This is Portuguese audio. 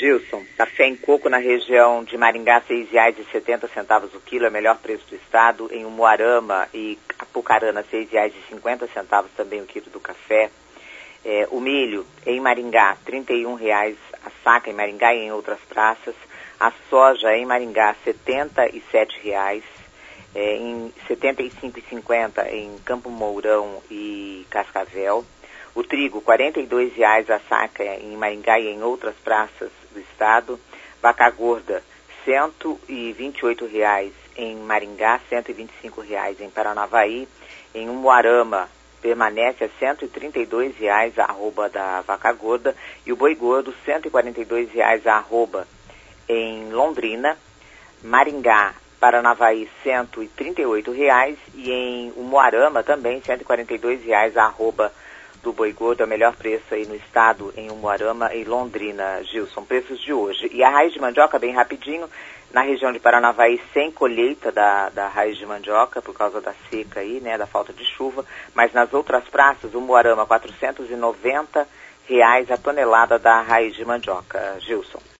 Gilson, café em coco na região de Maringá, R$ 6,70 o quilo, é o melhor preço do estado. Em Umuarama e Apucarana, R$ 6,50 também o quilo do café. O milho em Maringá, R$ 31,00 a saca em Maringá e em outras praças. A soja em Maringá, R$ 77,00. Em R$ 75,50 em Campo Mourão e Cascavel. O trigo, R$ 42,00 a saca em Maringá e em outras praças do estado. Vaca gorda, R$ 128,00 em Maringá, R$ 125,00 em Paranavaí. Em Umuarama, permanece a R$ 132,00 a arroba da vaca gorda. E o boi gordo, R$ 142,00 a arroba em Londrina. Maringá, Paranavaí, R$ 138,00 e em Umuarama também R$ 142,00 a arroba do boi gordo, é o melhor preço aí no estado, em Umuarama e Londrina, Gilson, preços de hoje. E a raiz de mandioca, bem rapidinho, na região de Paranavaí, sem colheita da raiz de mandioca, por causa da seca aí, né, da falta de chuva, mas nas outras praças, Umuarama, R$ 490,00 a tonelada da raiz de mandioca, Gilson.